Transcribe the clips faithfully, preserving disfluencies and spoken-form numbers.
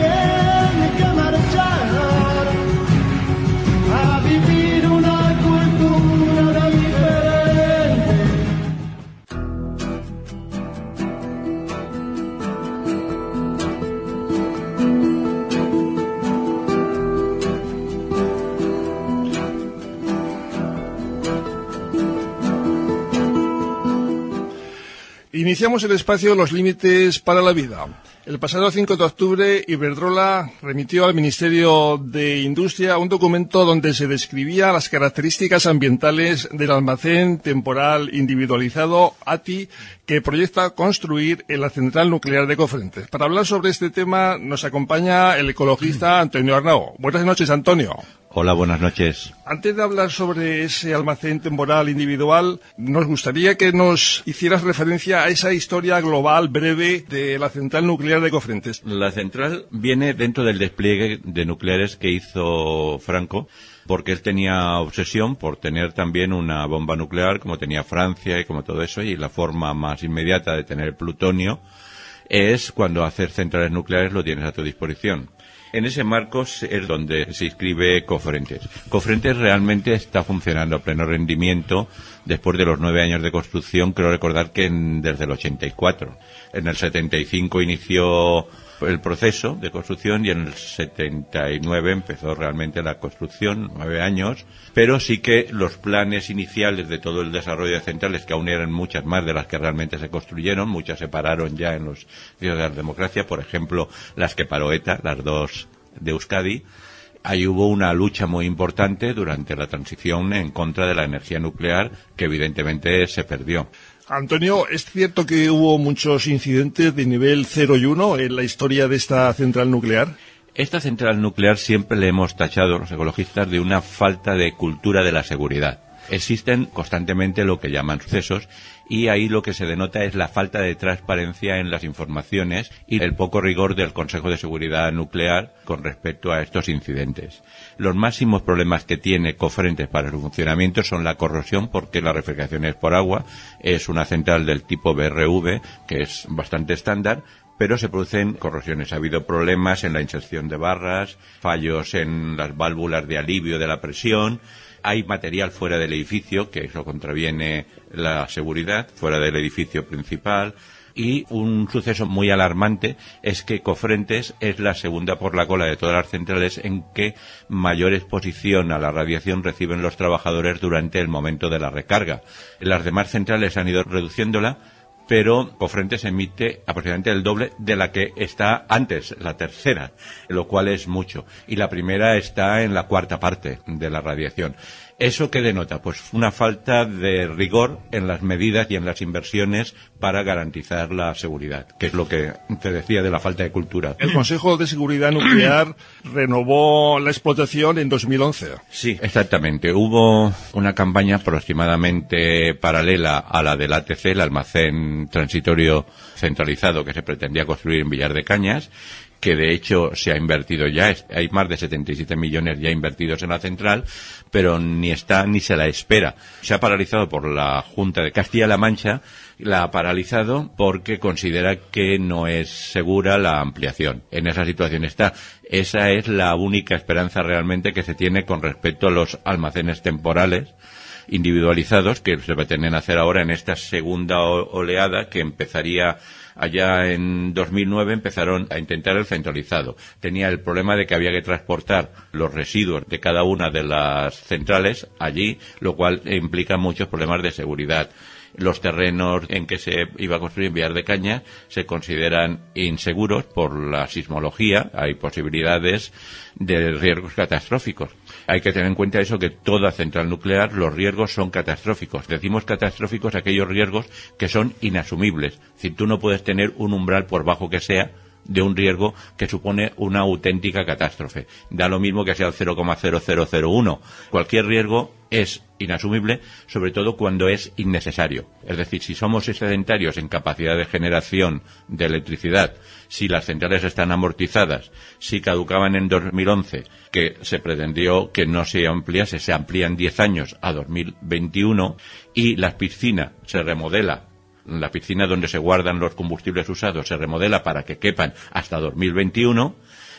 tiene que marchar a vivir una cultura diferente. Iniciamos el espacio Los límites para la vida. El pasado cinco de octubre, Iberdrola remitió al Ministerio de Industria un documento donde se describía las características ambientales del almacén temporal individualizado A T I que proyecta construir en la central nuclear de Cofrentes. Para hablar sobre este tema nos acompaña el ecologista Antonio Arnao. Buenas noches, Antonio. Hola, buenas noches. Antes de hablar sobre ese almacén temporal individual, nos gustaría que nos hicieras referencia a esa historia global breve de la central nuclear de Cofrentes. La central viene dentro del despliegue de nucleares que hizo Franco, porque él tenía obsesión por tener también una bomba nuclear, como tenía Francia y como todo eso, y la forma más inmediata de tener plutonio es cuando hacer centrales nucleares lo tienes a tu disposición. En ese marco es donde se inscribe Cofrentes. Cofrentes realmente está funcionando a pleno rendimiento después de los nueve años de construcción. Creo recordar que en, desde el ochenta y cuatro. En el setenta y cinco inició el proceso de construcción y en el setenta y nueve empezó realmente la construcción, nueve años. Pero sí que los planes iniciales de todo el desarrollo de centrales, que aún eran muchas más de las que realmente se construyeron, muchas se pararon ya en los días de la democracia, por ejemplo, las que paró ETA, las dos de Euskadi. Ahí hubo una lucha muy importante durante la transición en contra de la energía nuclear, que evidentemente se perdió. Antonio, ¿es cierto que hubo muchos incidentes de nivel cero y uno en la historia de esta central nuclear? Esta central nuclear siempre le hemos tachado, los ecologistas, de una falta de cultura de la seguridad. Existen constantemente lo que llaman sucesos y ahí lo que se denota es la falta de transparencia en las informaciones y el poco rigor del Consejo de Seguridad Nuclear con respecto a estos incidentes. Los máximos problemas que tiene Cofrentes para su funcionamiento son la corrosión, porque la refrigeración es por agua, es una central del tipo B R V, que es bastante estándar, pero se producen corrosiones. Ha habido problemas en la inserción de barras, fallos en las válvulas de alivio de la presión. Hay material fuera del edificio, que eso contraviene la seguridad, fuera del edificio principal. Y un suceso muy alarmante es que Cofrentes es la segunda por la cola de todas las centrales en que mayor exposición a la radiación reciben los trabajadores durante el momento de la recarga. Las demás centrales han ido reduciéndola, pero Cofrentes emite aproximadamente el doble de la que está antes, la tercera, lo cual es mucho. Y la primera está en la cuarta parte de la radiación. ¿Eso qué denota? Pues una falta de rigor en las medidas y en las inversiones para garantizar la seguridad, que es lo que te decía de la falta de cultura. El Consejo de Seguridad Nuclear renovó la explotación en dos mil once. Sí, exactamente. Hubo una campaña aproximadamente paralela a la del A T C, el almacén transitorio centralizado que se pretendía construir en Villar de Cañas, que de hecho se ha invertido ya, hay más de setenta y siete millones ya invertidos en la central, pero ni está ni se la espera. Se ha paralizado por la Junta de Castilla-La Mancha, la ha paralizado porque considera que no es segura la ampliación. En esa situación está. Esa es la única esperanza realmente que se tiene con respecto a los almacenes temporales individualizados que se pretenden hacer ahora en esta segunda oleada que empezaría allá en dos mil nueve. Empezaron a intentar el centralizado. Tenía el problema de que había que transportar los residuos de cada una de las centrales allí, lo cual implica muchos problemas de seguridad. Los terrenos en que se iba a construir en Villar de Cañas se consideran inseguros por la sismología. Hay posibilidades de riesgos catastróficos. Hay que tener en cuenta eso, que toda central nuclear, los riesgos son catastróficos. Decimos catastróficos aquellos riesgos que son inasumibles. Es decir, tú no puedes tener un umbral, por bajo que sea, de un riesgo que supone una auténtica catástrofe. Da lo mismo que sea el cero coma cero cero cero uno. Cualquier riesgo es inasumible, sobre todo cuando es innecesario. Es decir, si somos excedentarios en capacidad de generación de electricidad, si las centrales están amortizadas, si caducaban en dos mil once, que se pretendió que no se ampliase, se amplían diez años a dos mil veintiuno, y la piscina se remodela, la piscina donde se guardan los combustibles usados se remodela para que quepan hasta dos mil veintiuno,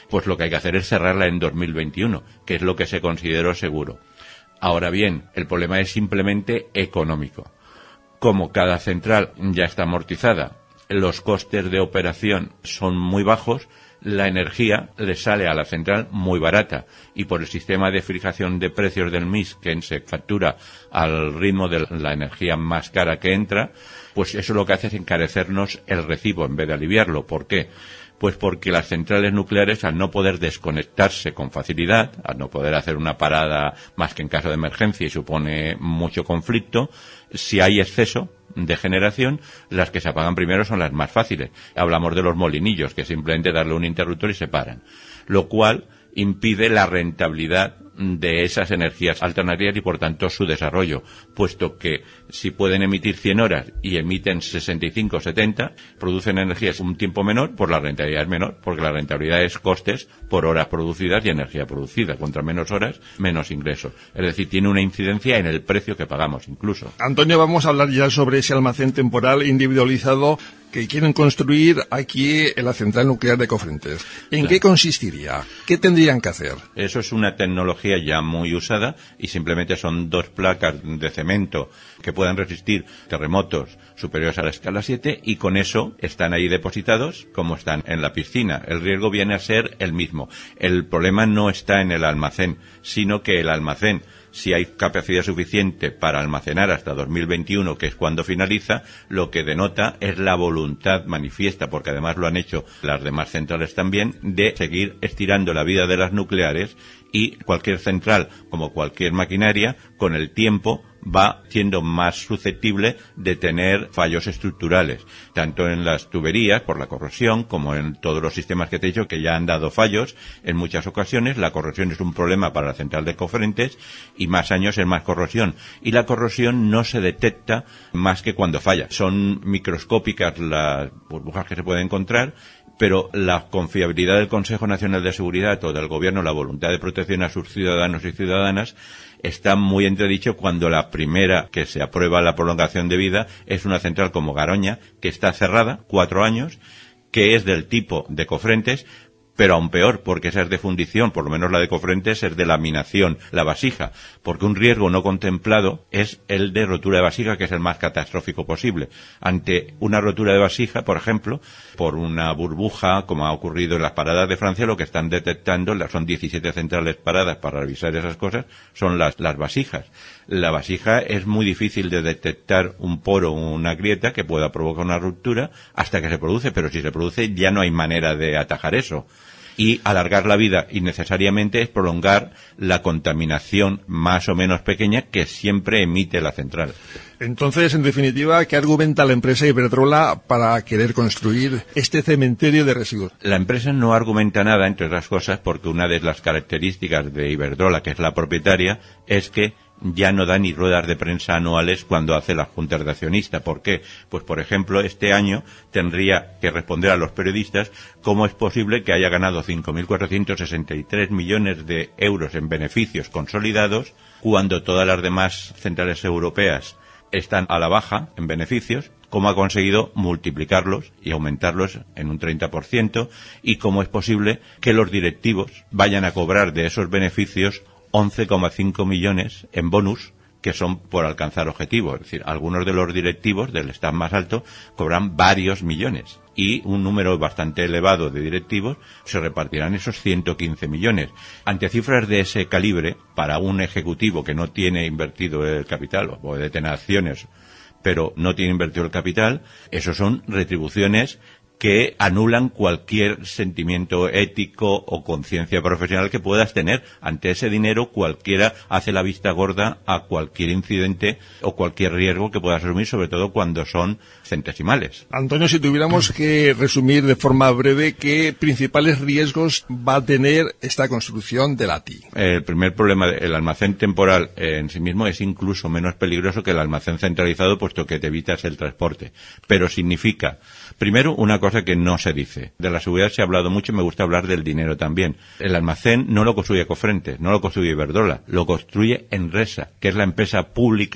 pues lo que hay que hacer es cerrarla en dos mil veintiuno, que es lo que se consideró seguro. Ahora bien, el problema es simplemente económico. Como cada central ya está amortizada, los costes de operación son muy bajos, la energía le sale a la central muy barata y por el sistema de fijación de precios del M I S que se factura al ritmo de la energía más cara que entra, pues eso lo que hace es encarecernos el recibo en vez de aliviarlo. ¿Por qué? Pues porque las centrales nucleares, al no poder desconectarse con facilidad, al no poder hacer una parada más que en caso de emergencia y supone mucho conflicto, si hay exceso de generación, las que se apagan primero son las más fáciles. Hablamos de los molinillos, que simplemente darle un interruptor y se paran. Lo cual impide la rentabilidad de esas energías alternativas y por tanto su desarrollo, puesto que si pueden emitir cien horas y emiten sesenta y cinco o setenta, producen energías un tiempo menor, pues la rentabilidad es menor, porque la rentabilidad es costes por horas producidas y energía producida. Contra menos horas, menos ingresos. Es decir, tiene una incidencia en el precio que pagamos incluso. Antonio, vamos a hablar ya sobre ese almacén temporal individualizado que quieren construir aquí en la central nuclear de Cofrentes. ¿En claro. qué consistiría? ¿Qué tendrían que hacer? Eso es una tecnología ya muy usada y simplemente son dos placas de cemento que puedan resistir terremotos superiores a la escala siete y con eso están ahí depositados como están en la piscina. El riesgo viene a ser el mismo. El problema no está en el almacén, sino que el almacén, si hay capacidad suficiente para almacenar hasta dos mil veintiuno, que es cuando finaliza, lo que denota es la voluntad manifiesta, porque además lo han hecho las demás centrales también, de seguir estirando la vida de las nucleares y cualquier central, como cualquier maquinaria, con el tiempo va siendo más susceptible de tener fallos estructurales, tanto en las tuberías por la corrosión como en todos los sistemas que te he dicho que ya han dado fallos en muchas ocasiones. La corrosión es un problema para la central de Cofrentes y más años es más corrosión, y la corrosión no se detecta más que cuando falla. Son microscópicas las burbujas que se pueden encontrar, pero la confiabilidad del Consejo Nacional de Seguridad o del Gobierno, la voluntad de protección a sus ciudadanos y ciudadanas, está muy entredicho cuando la primera que se aprueba la prolongación de vida es una central como Garoña, que está cerrada cuatro años, que es del tipo de Cofrentes, pero aún peor, porque esa es de fundición, por lo menos la de Cofrentes es de laminación, la vasija, porque un riesgo no contemplado es el de rotura de vasija, que es el más catastrófico posible. Ante una rotura de vasija, por ejemplo, por una burbuja, como ha ocurrido en las paradas de Francia, lo que están detectando, son diecisiete centrales paradas para revisar esas cosas, son las, las vasijas. La vasija es muy difícil de detectar un poro o una grieta que pueda provocar una ruptura hasta que se produce, pero si se produce ya no hay manera de atajar eso. Y alargar la vida innecesariamente es prolongar la contaminación más o menos pequeña que siempre emite la central. Entonces, en definitiva, ¿qué argumenta la empresa Iberdrola para querer construir este cementerio de residuos? La empresa no argumenta nada, entre otras cosas, porque una de las características de Iberdrola, que es la propietaria, es que ya no da ni ruedas de prensa anuales cuando hace las juntas de accionistas. ¿Por qué? Pues, por ejemplo, este año tendría que responder a los periodistas cómo es posible que haya ganado cinco mil cuatrocientos sesenta y tres millones de euros en beneficios consolidados cuando todas las demás centrales europeas están a la baja en beneficios, cómo ha conseguido multiplicarlos y aumentarlos en un treinta por ciento y cómo es posible que los directivos vayan a cobrar de esos beneficios once coma cinco millones en bonus, que son por alcanzar objetivos. Es decir, algunos de los directivos del staff más alto cobran varios millones y un número bastante elevado de directivos se repartirán esos ciento quince millones. Ante cifras de ese calibre, para un ejecutivo que no tiene invertido el capital o puede tener acciones, pero no tiene invertido el capital, esos son retribuciones que anulan cualquier sentimiento ético o conciencia profesional que puedas tener. Ante ese dinero cualquiera hace la vista gorda a cualquier incidente o cualquier riesgo que puedas asumir, sobre todo cuando son centesimales. Antonio, si tuviéramos que resumir de forma breve, ¿qué principales riesgos va a tener esta construcción de la T I? El primer problema, el almacén temporal en sí mismo es incluso menos peligroso que el almacén centralizado, puesto que te evitas el transporte. Pero significa, primero, una cosa que no se dice. De la seguridad se ha hablado mucho y me gusta hablar del dinero también. El almacén no lo construye Cofrentes, no lo construye Iberdrola, lo construye Enresa, que es la empresa pública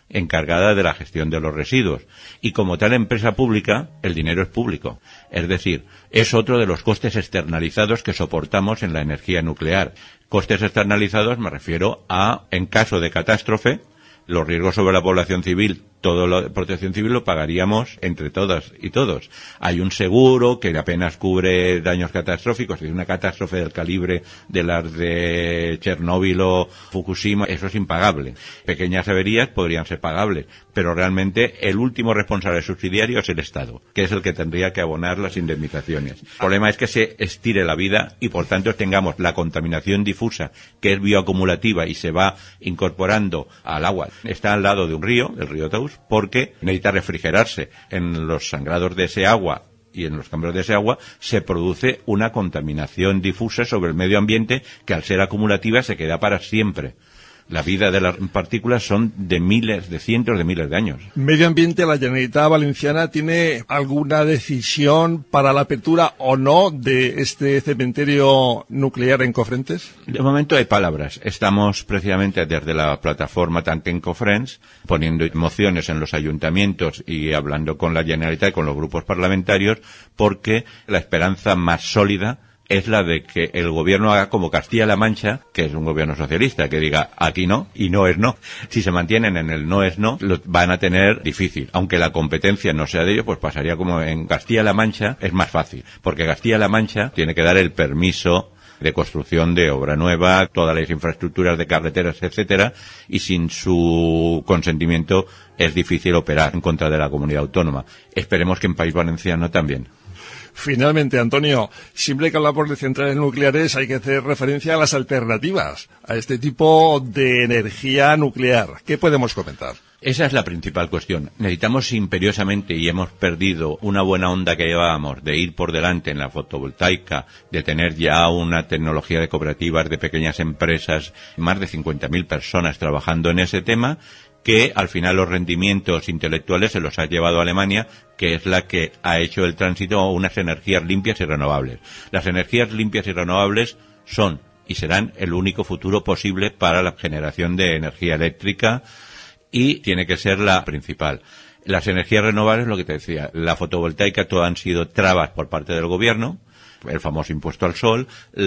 encargada de la gestión de los residuos. Y como tal empresa pública, el dinero es público. Es decir, es otro de los costes externalizados que soportamos en la energía nuclear. Costes externalizados me refiero a, en caso de catástrofe, los riesgos sobre la población civil, toda la protección civil lo pagaríamos entre todas y todos. Hay un seguro que apenas cubre daños catastróficos. Si es una catástrofe del calibre de las de Chernóbil o Fukushima, eso es impagable. Pequeñas averías podrían ser pagables, pero realmente el último responsable subsidiario es el Estado, que es el que tendría que abonar las indemnizaciones. El problema es que se estire la vida y por tanto tengamos la contaminación difusa, que es bioacumulativa y se va incorporando al agua. Está al lado de un río, el río Taus, porque necesita refrigerarse. En los sangrados de ese agua y en los cambios de ese agua se produce una contaminación difusa sobre el medio ambiente que al ser acumulativa se queda para siempre. La vida de las partículas son de miles, de cientos de miles de años. Medio Ambiente, la Generalitat Valenciana, ¿tiene alguna decisión para la apertura o no de este cementerio nuclear en Cofrentes? De momento hay palabras. Estamos precisamente desde la plataforma Tanque en Cofrents poniendo mociones en los ayuntamientos y hablando con la Generalitat y con los grupos parlamentarios porque la esperanza más sólida es la de que el gobierno haga como Castilla-La Mancha, que es un gobierno socialista, que diga aquí no y no es no. Si se mantienen en el no es no, lo van a tener difícil. Aunque la competencia no sea de ellos, pues pasaría como en Castilla-La Mancha, es más fácil. Porque Castilla-La Mancha tiene que dar el permiso de construcción de obra nueva, todas las infraestructuras de carreteras, etcétera, y sin su consentimiento es difícil operar en contra de la comunidad autónoma. Esperemos que en País Valenciano también. Finalmente, Antonio, siempre que hablamos de centrales nucleares hay que hacer referencia a las alternativas, a este tipo de energía nuclear. ¿Qué podemos comentar? Esa es la principal cuestión. Necesitamos imperiosamente, y hemos perdido una buena onda que llevábamos, de ir por delante en la fotovoltaica, de tener ya una tecnología de cooperativas, de pequeñas empresas, más de cincuenta mil personas trabajando en ese tema, que al final los rendimientos intelectuales se los ha llevado a Alemania, que es la que ha hecho el tránsito a unas energías limpias y renovables. Las energías limpias y renovables son y serán el único futuro posible para la generación de energía eléctrica y tiene que ser la principal. Las energías renovables, lo que te decía, la fotovoltaica, todo han sido trabas por parte del gobierno, el famoso impuesto al sol,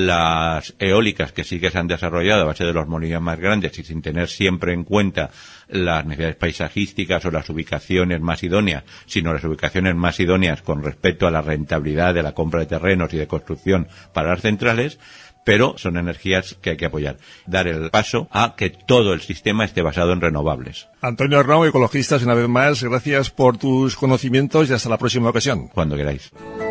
las eólicas que sí que se han desarrollado a base de los molinos más grandes y sin tener siempre en cuenta las necesidades paisajísticas o las ubicaciones más idóneas, sino las ubicaciones más idóneas con respecto a la rentabilidad de la compra de terrenos y de construcción para las centrales, pero son energías que hay que apoyar. Dar el paso a que todo el sistema esté basado en renovables. Antonio Arnau, Ecologistas, una vez más, gracias por tus conocimientos y hasta la próxima ocasión. Cuando queráis.